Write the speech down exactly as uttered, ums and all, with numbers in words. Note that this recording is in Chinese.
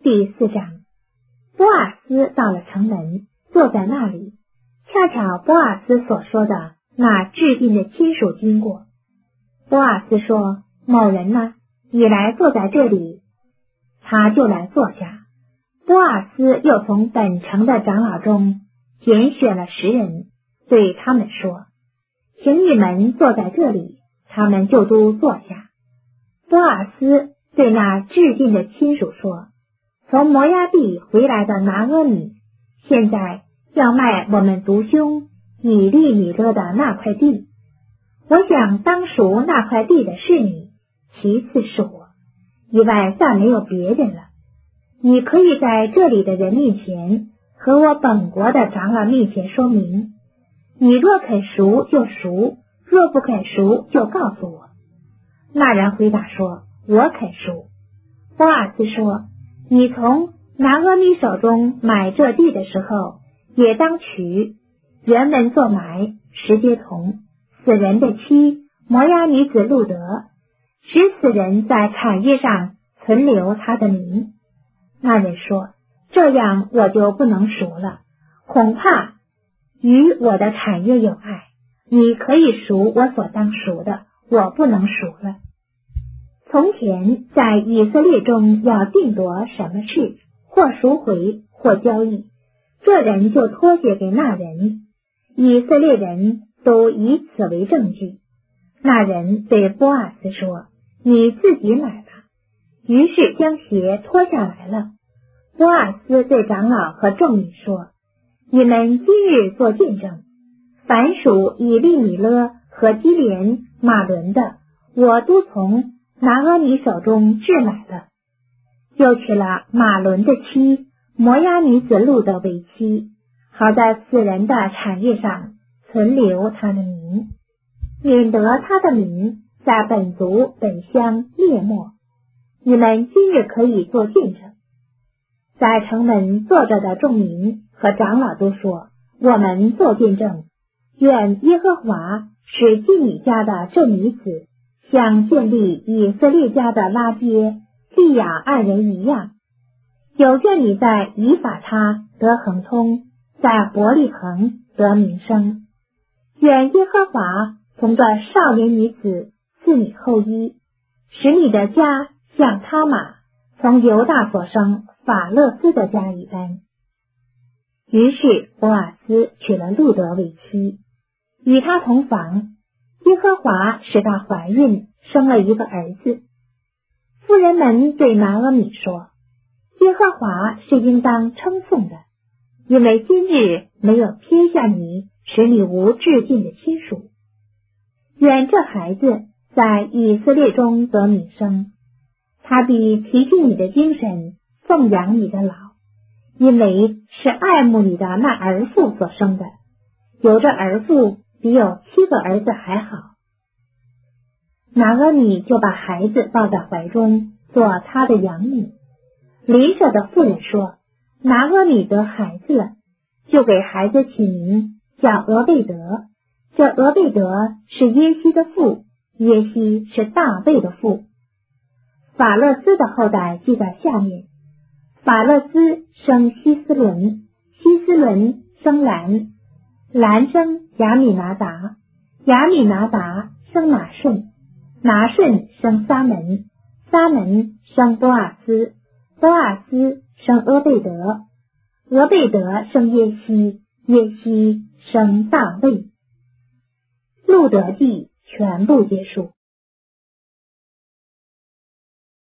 第四章，波阿斯到了城门，坐在那里，恰巧波阿斯所说的那至近的亲属经过。波阿斯说：某人呢，你来坐在这里。他就来坐下。波阿斯又从本城的长老中拣选了十人，对他们说：请你们坐在这里。他们就都坐下。波阿斯对那至近的亲属说：从摩押地回来的拿阿米，现在要卖我们族兄以利米勒的那块地。我想当赎那块地的是你，其次是我，以外再没有别人了。你可以在这里的人面前和我本国的长老面前说明，你若肯赎就赎，若不肯赎就告诉我。那人回答说：我肯赎。波阿斯说：你从拿阿米手中买这地的时候，也当取原文作买十街童死人的妻摩押女子路德，使死人在产业上存留他的名。那人说：这样我就不能赎了，恐怕与我的产业有碍。你可以赎我所当赎的，我不能赎了。从前在以色列中要定夺什么事，或赎回或交易，这人就托写给那人，以色列人都以此为证据。那人对波阿斯说：你自己买吧。于是将鞋脱下来了。波阿斯对长老和众民说：你们今日做见证，凡属以利米勒和基连马伦的，我都从拿阿米手中置买了，就娶了马伦的妻摩押女子路德为妻，好在死人的产业上存留他的名，免得他的名在本族本乡灭没。你们今日可以做见证。在城门坐着的众民和长老都说：我们做见证，愿耶和华使基米家的这女子像建立以色列家的拉结利亚二人一样，有愿你在以法他得恒通，在伯利恒得名声。愿耶和华从这少年女子赐你后裔，使你的家像他玛从犹大所生法勒斯的家一般。于是波阿斯娶了路德为妻，与他同房。耶和华使她怀孕，生了一个儿子。妇人们对拿阿米说：耶和华是应当称颂的，因为今日没有撇下你，使你无至近的亲属。愿这孩子在以色列中得名声，他必提起你的精神，奉养你的老，因为是爱慕你的那儿妇所生的，有这儿妇比有七个儿子还好。拿阿米就把孩子抱在怀中，做他的养母。邻舍的妇人说：拿阿米得孩子了，就给孩子起名叫俄贝德。这俄贝德是耶西的父，耶西是大卫的父。法勒斯的后代记在下面：法勒斯生希斯伦，希斯伦生兰，兰生亚米拿达，亚米拿达生拿顺，拿顺生撒门，撒门生波阿斯，波阿斯生俄贝德，俄贝德生耶西，耶西生大卫。路德记全部结束。